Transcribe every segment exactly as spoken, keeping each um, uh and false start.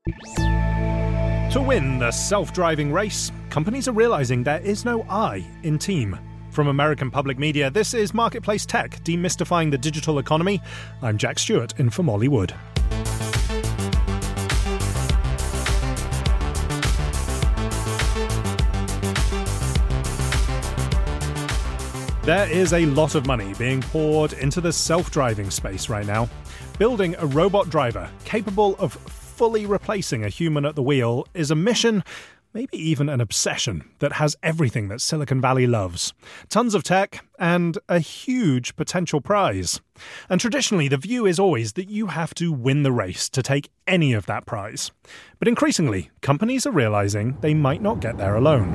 To win the self-driving race, companies are realizing there is no I in team. From American Public Media, this is Marketplace Tech, demystifying the digital economy. I'm Jack Stewart in for Molly Wood. There is a lot of money being poured into the self-driving space right now. Building a robot driver capable of fully replacing a human at the wheel is a mission, maybe even an obsession, that has everything that Silicon Valley loves. Tons of tech and a huge potential prize. And traditionally, the view is always that you have to win the race to take any of that prize. But increasingly, companies are realizing they might not get there alone.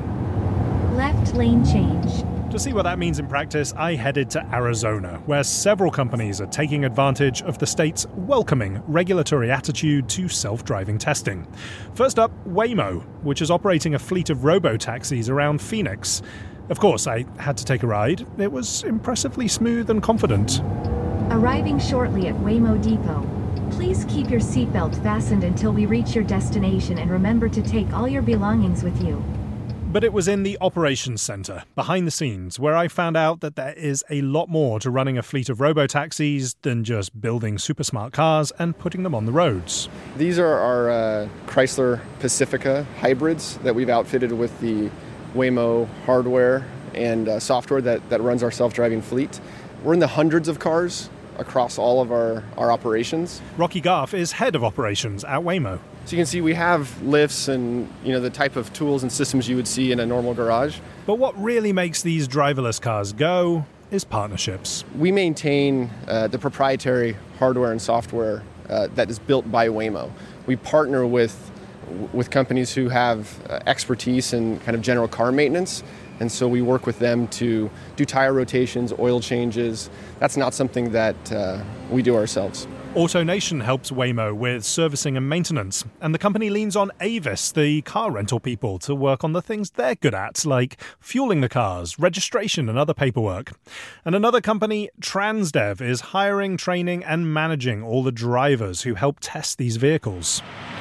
Left lane change. To see what that means in practice, I headed to Arizona, where several companies are taking advantage of the state's welcoming regulatory attitude to self-driving testing. First up, Waymo, which is operating a fleet of robo-taxis around Phoenix. Of course, I had to take a ride. It was impressively smooth and confident. Arriving shortly at Waymo Depot. Please keep your seatbelt fastened until we reach your destination and remember to take all your belongings with you. But it was in the operations center, behind the scenes, where I found out that there is a lot more to running a fleet of robo-taxis than just building super smart cars and putting them on the roads. These are our uh, Chrysler Pacifica hybrids that we've outfitted with the Waymo hardware and uh, software that, that runs our self-driving fleet. We're in the hundreds of cars across all of our, our operations. Rocky Garf is head of operations at Waymo. So you can see we have lifts and, you know, the type of tools and systems you would see in a normal garage. But what really makes these driverless cars go is partnerships. We maintain uh, the proprietary hardware and software uh, that is built by Waymo. We partner with with companies who have uh, expertise in kind of general car maintenance, and so we work with them to do tire rotations, oil changes. That's not something that uh, we do ourselves. AutoNation helps Waymo with servicing and maintenance, and the company leans on Avis, the car rental people, to work on the things they're good at, like fueling the cars, registration and other paperwork. And another company, Transdev, is hiring, training and managing all the drivers who help test these vehicles.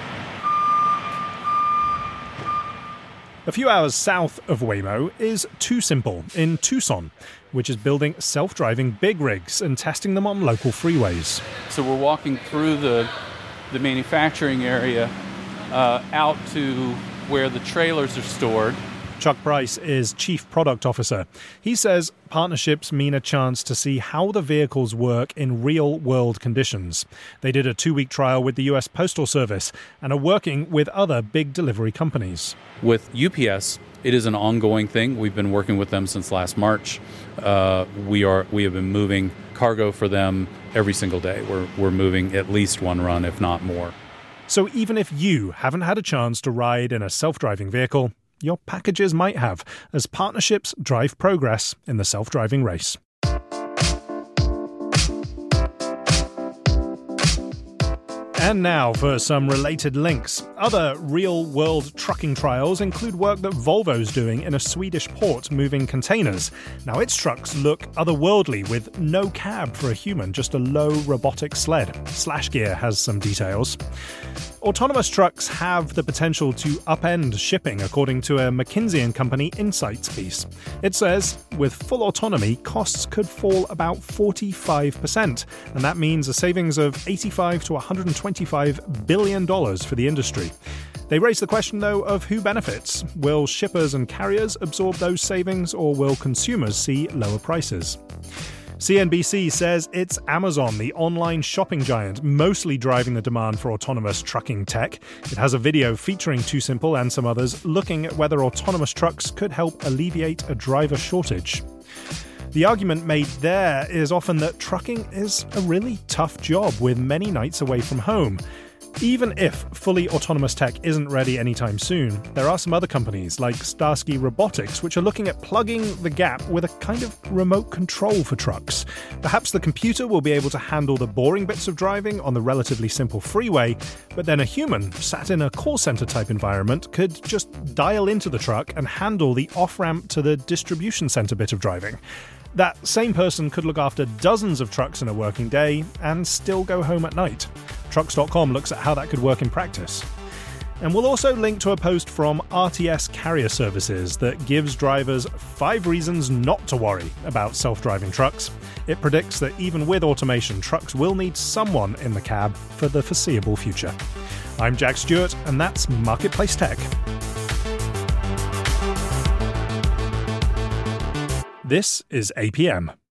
A few hours south of Waymo is TuSimple in Tucson, which is building self-driving big rigs and testing them on local freeways. So we're walking through the the manufacturing area uh, out to where the trailers are stored. Chuck Price is Chief Product Officer. He says partnerships mean a chance to see how the vehicles work in real-world conditions. They did a two-week trial with the U S Postal Service and are working with other big delivery companies. With U P S, it is an ongoing thing. We've been working with them since last March. Uh, we are we have been moving cargo for them every single day. We're we're moving at least one run, if not more. So even if you haven't had a chance to ride in a self-driving vehicle, your packages might have, as partnerships drive progress in the self-driving race. And now for some related links. Other real-world trucking trials include work that Volvo's doing in a Swedish port moving containers. Now its trucks look otherworldly with no cab for a human, just a low robotic sled. Slashgear has some details. Autonomous trucks have the potential to upend shipping, according to a McKinsey and Company Insights piece. It says, with full autonomy, costs could fall about forty-five percent, and that means a savings of eighty-five to one hundred twenty-five billion dollars for the industry. They raise the question, though, of who benefits. Will shippers and carriers absorb those savings, or will consumers see lower prices? C N B C says it's Amazon, the online shopping giant, mostly driving the demand for autonomous trucking tech. It has a video featuring TuSimple and some others looking at whether autonomous trucks could help alleviate a driver shortage. The argument made there is often that trucking is a really tough job with many nights away from home. Even if fully autonomous tech isn't ready anytime soon, there are some other companies like Starsky Robotics which are looking at plugging the gap with a kind of remote control for trucks. Perhaps the computer will be able to handle the boring bits of driving on the relatively simple freeway, but then a human, sat in a call center type environment, could just dial into the truck and handle the off-ramp to the distribution center bit of driving. That same person could look after dozens of trucks in a working day and still go home at night. Trucks dot com looks at how that could work in practice. And we'll also link to a post from R T S Carrier Services that gives drivers five reasons not to worry about self-driving trucks. It predicts that even with automation, trucks will need someone in the cab for the foreseeable future. I'm Jack Stewart, and that's Marketplace Tech. This is A P M.